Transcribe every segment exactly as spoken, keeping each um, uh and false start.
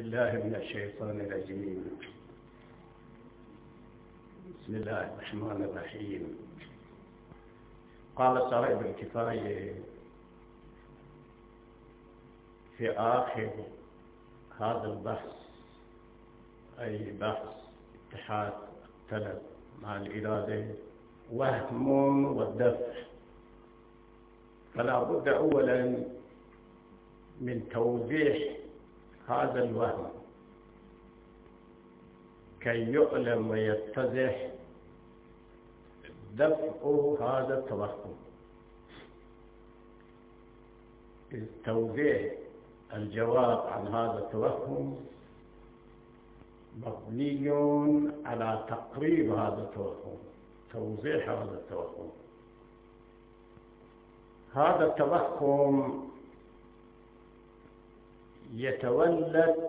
بالله من الشيطان الرجيم. بسم الله الرحمن الرحيم. قال صاحب الكفاية في آخر هذا البحث، أي بحث اتحاد الطلب مع الإرادة وهم والدفع، فلا بد أولا من توضيح هذا الوهم كي يعلم ويتضح دفع هذا التوهم. توضيح الجواب عن هذا التوهم مبني على تقريب هذا التوهم، توضيح هذا التوهم. هذا التوهم يتولد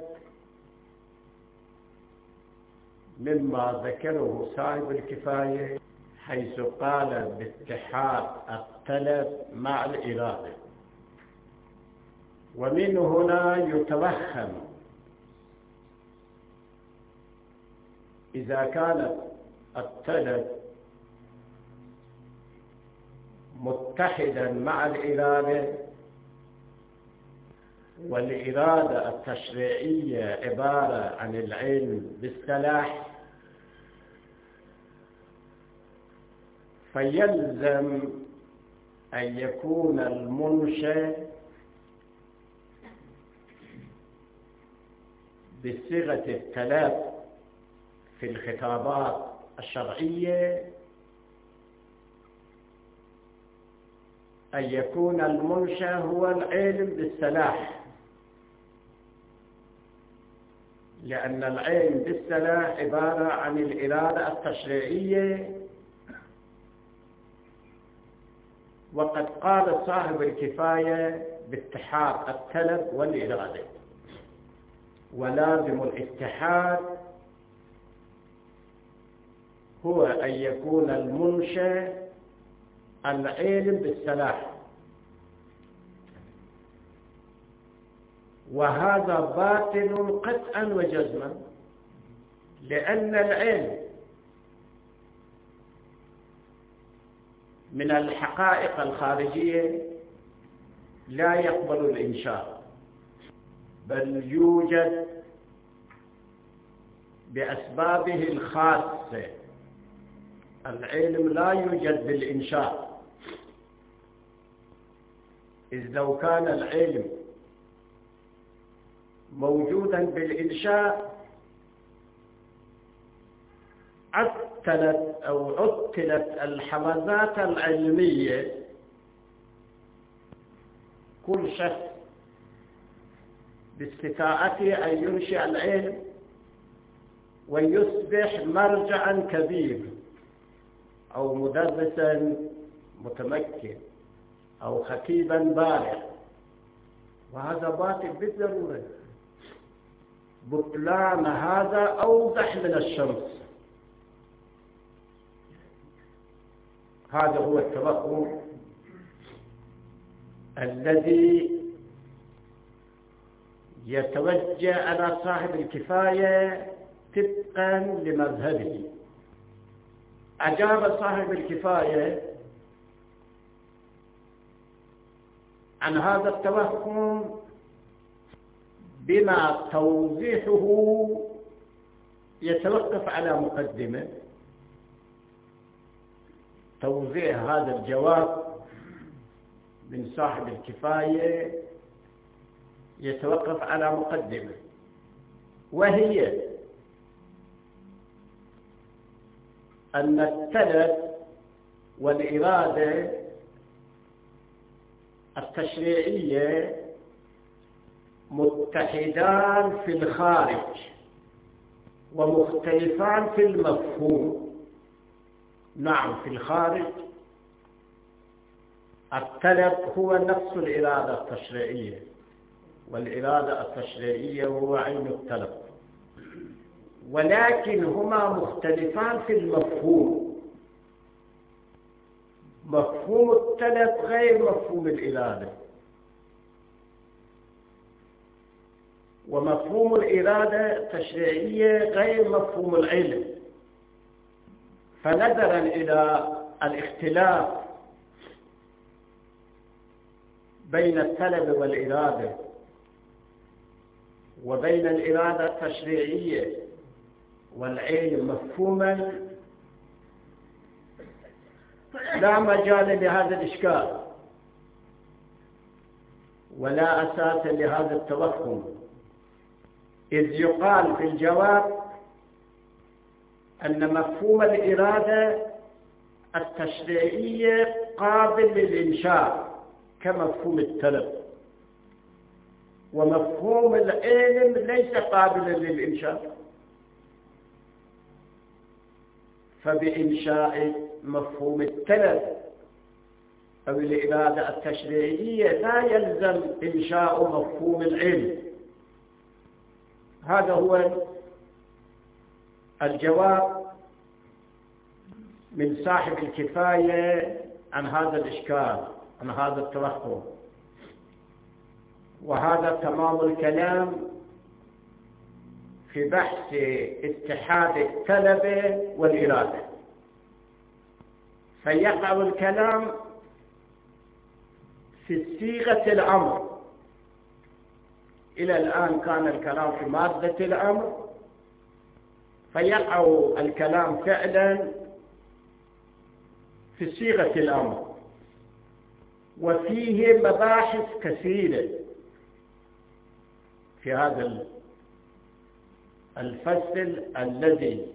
مما ذكره صاحب الكفاية حيث قال باتحاد الطلب مع الإرادة، ومن هنا يتوهم إذا كان الطلب متحدا مع الإرادة، والإرادة التشريعية عبارة عن العلم بالصلاح، فيلزم أن يكون المنشأ بصيغة الطلب في الخطابات الشرعية أن يكون المنشأ هو العلم بالصلاح، لأن العلم بالصلاح عبارة عن الإرادة التشريعية. وقد قال صاحب الكفاية باتحاد الطلب والإرادة، ولازم الاتحاد هو أن يكون المنشأ العلم بالصلاح، وهذا باطل قطعا وجزما، لأن العلم من الحقائق الخارجية لا يقبل الإنشاء، بل يوجد بأسبابه الخاصة. العلم لا يوجد بالإنشاء، إذ لو كان العلم موجودا بالإنشاء عطلت أو عطلت الحوازات العلمية. كل شخص باستطاعته أن ينشئ العلم ويصبح مرجعا كبير أو مدرسا متمكن أو خطيبا بارع، وهذا باطل بالضرورة. بطلان هذا أوضح من الشمس. هذا هو التوهم الذي يتوجه على صاحب الكفاية طبقا لمذهبه. أجاب صاحب الكفاية عن هذا التوهم بما توضيحه يتوقف على مقدمة. توضيح هذا الجواب من صاحب الكفاية يتوقف على مقدمة، وهي أن الطلب والإرادة التشريعية متحدان في الخارج ومختلفان في المفهوم. نعم، في الخارج الطلب هو نفس الإرادة التشريعية، والإرادة التشريعية هو عين الطلب، ولكن هما مختلفان في المفهوم. مفهوم الطلب غير مفهوم الإرادة، ومفهوم الإرادة التشريعية غير مفهوم العلم. فنظرا إلى الاختلاف بين الطلب والإرادة وبين الإرادة التشريعية والعلم مفهوما، لا مجال لهذا الإشكال ولا أساس لهذا التوهم، إذ يقال في الجواب أن مفهوم الإرادة التشريعية قابل للإنشاء كمفهوم الطلب، ومفهوم العلم ليس قابلا للإنشاء. فبإنشاء مفهوم الطلب أو الإرادة التشريعية لا يلزم إنشاء مفهوم العلم. هذا هو الجواب من صاحب الكفاية عن هذا الإشكال، عن هذا التوهم. وهذا تمام الكلام في بحث اتحاد الطلب والإرادة. فيقع الكلام في صيغة الأمر. إلى الآن كان الكلام في مادة الأمر، فيقع الكلام فعلا في صيغة الأمر، وفيه مباحث كثيرة في هذا الفصل الذي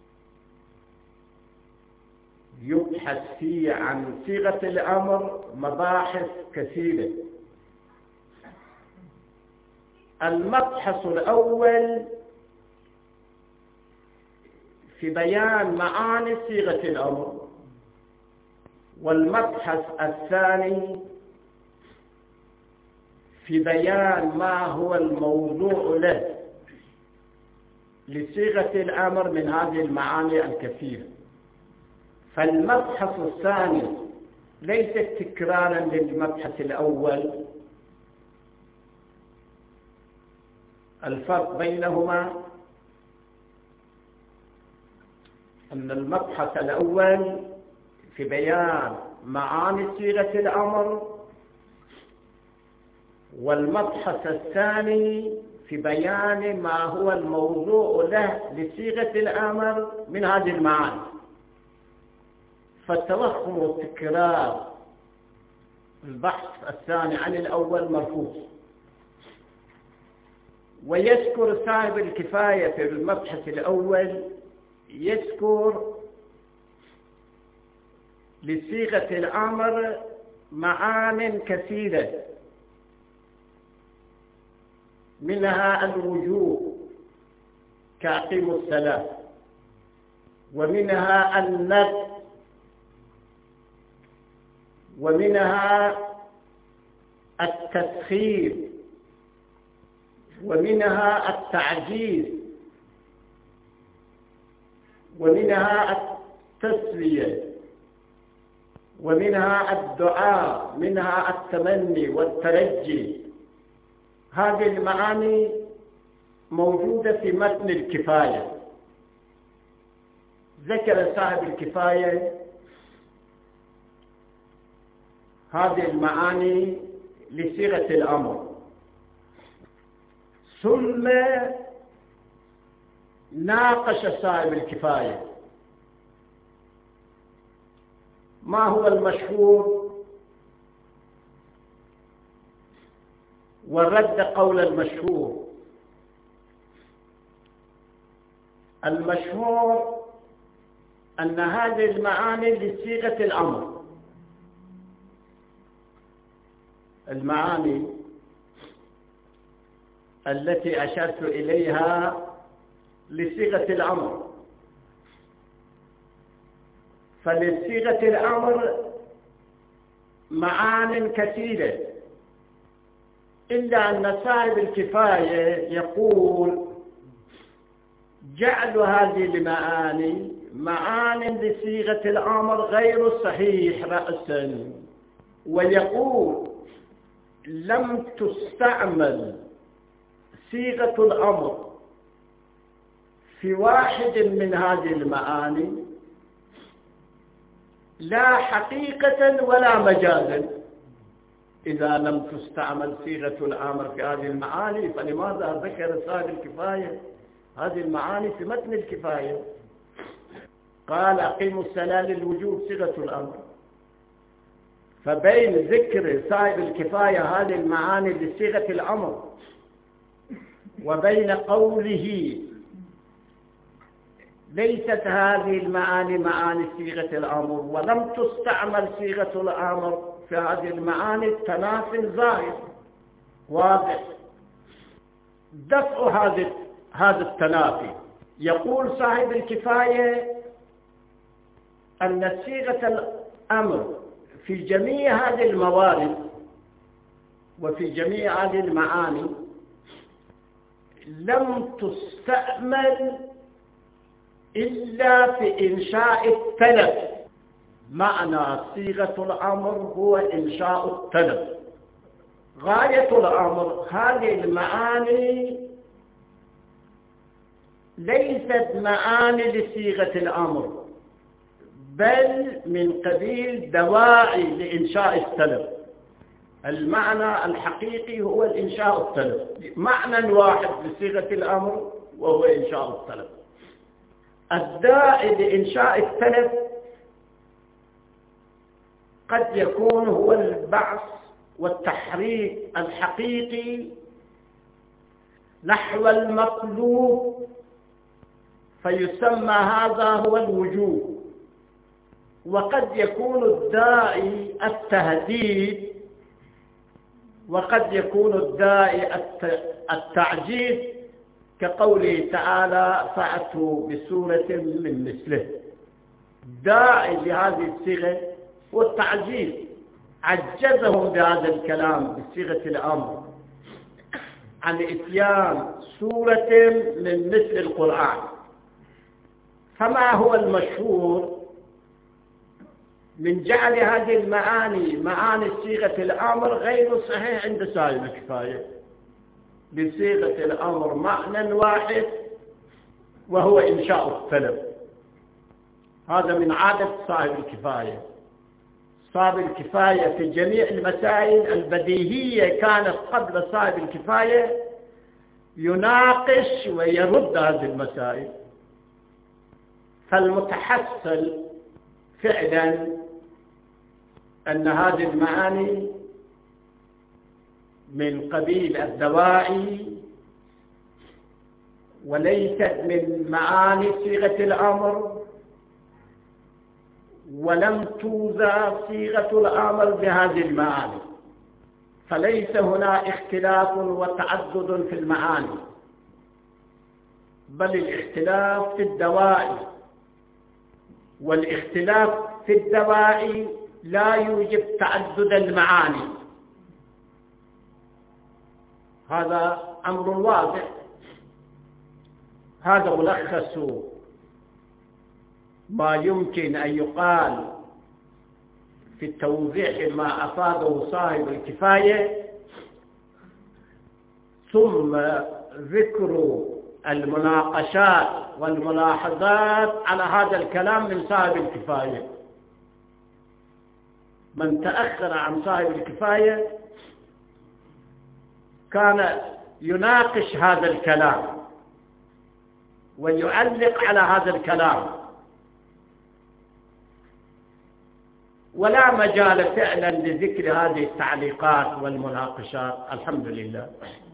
يبحث فيه عن صيغة الأمر مباحث كثيرة. المبحث الأول في بيان معاني صيغة الأمر، والمبحث الثاني في بيان ما هو الموضوع له لصيغة الأمر من هذه المعاني الكثيرة. فالمبحث الثاني ليس تكرارا للمبحث الأول، الفرق بينهما أن المبحث الأول في بيان معاني صيغة الأمر، والمبحث الثاني في بيان ما هو الموضوع له لصيغة الأمر من هذه المعاني. فالتوهم والتكرار البحث الثاني عن الأول مرفوض. ويذكر صاحب الكفاية في المبحث الأول، يذكر لصيغة الأمر معان كثيرة، منها الوجوب كأقيموا الصلاة، ومنها الندب، ومنها التسخير، ومنها التعجيز، ومنها التسلية، ومنها الدعاء، منها التمني والترجي. هذه المعاني موجودة في متن الكفاية. ذكر صاحب الكفاية هذه المعاني لصيغة الأمر، ثم ناقش صاحب الكفاية ما هو المشهور ورد قول المشهور. المشهور أن هذه المعاني لصيغة الأمر، المعاني التي أشرت إليها لصيغة الأمر. فلصيغة الأمر معان كثيرة، إلا أن صاحب الكفاية يقول جعل هذه المعاني معان لصيغة الأمر غير صحيح رأسا، ويقول لم تستعمل صيغة الأمر في واحد من هذه المعاني لا حقيقة ولا مجازا. إذا لم تستعمل صيغة الأمر في هذه المعاني فلماذا ذكر صاحب الكفاية هذه المعاني في متن الكفاية؟ قال أقيموا الصلاة للوجوب صيغة الأمر. فبين ذكر صاحب الكفاية هذه المعاني لصيغة الأمر وبين قوله ليست هذه المعاني معاني صيغة الأمر ولم تستعمل صيغة الأمر في هذه المعاني تناف ظاهر واضح. دفع هذا هذا التنافي، يقول صاحب الكفاية أن صيغة الأمر في جميع هذه الموارد وفي جميع هذه المعاني لم تستعمل إلا في إنشاء الطلب. معنى صيغة الأمر هو إنشاء الطلب. غاية الأمر هذه المعاني ليست معاني لصيغة الأمر بل من قبيل دواعي لإنشاء الطلب. المعنى الحقيقي هو الإنشاء الطلب، معنى واحد لصيغة الأمر وهو إنشاء الطلب. الداعي لإنشاء الطلب قد يكون هو البعث والتحريك الحقيقي نحو المطلوب فيسمى هذا هو الوجوب. وقد يكون الداعي التهديد وقد يكون الداعي التعجيز كقوله تعالى فأتوا بسورة من مثله. داعي لهذه الصيغة والتعجيز عجزهم بهذا الكلام بصيغة الأمر عن إتيان سورة من مثل القرآن. فما هو المشهور من جعل هذه المعاني معاني صيغة الأمر غير صحيح عند صاحب الكفاية. بصيغة الأمر معنى واحد وهو إنشاء الطلب. هذا من عادة صاحب الكفاية. صاحب الكفاية في جميع المسائل البديهية كانت قبل صاحب الكفاية يناقش ويرد هذه المسائل. فالمتحصل فعلا أن هذه المعاني من قبيل الدواعي وليست من معاني صيغة الأمر، ولم توزع صيغة الأمر بهذه المعاني. فليس هنا اختلاف وتعدد في المعاني، بل الاختلاف في الدواعي، والاختلاف في الدواعي لا يوجب تعدد المعاني. هذا أمر واضح. هذا ملخص ما يمكن أن يقال في التوضيح ما أفاده صاحب الكفاية، ثم ذكر المناقشات والملاحظات على هذا الكلام من صاحب الكفاية. من تأخر عن صاحب الكفاية كان يناقش هذا الكلام ويعلق على هذا الكلام، ولا مجال فعلا لذكر هذه التعليقات والمناقشات. الحمد لله.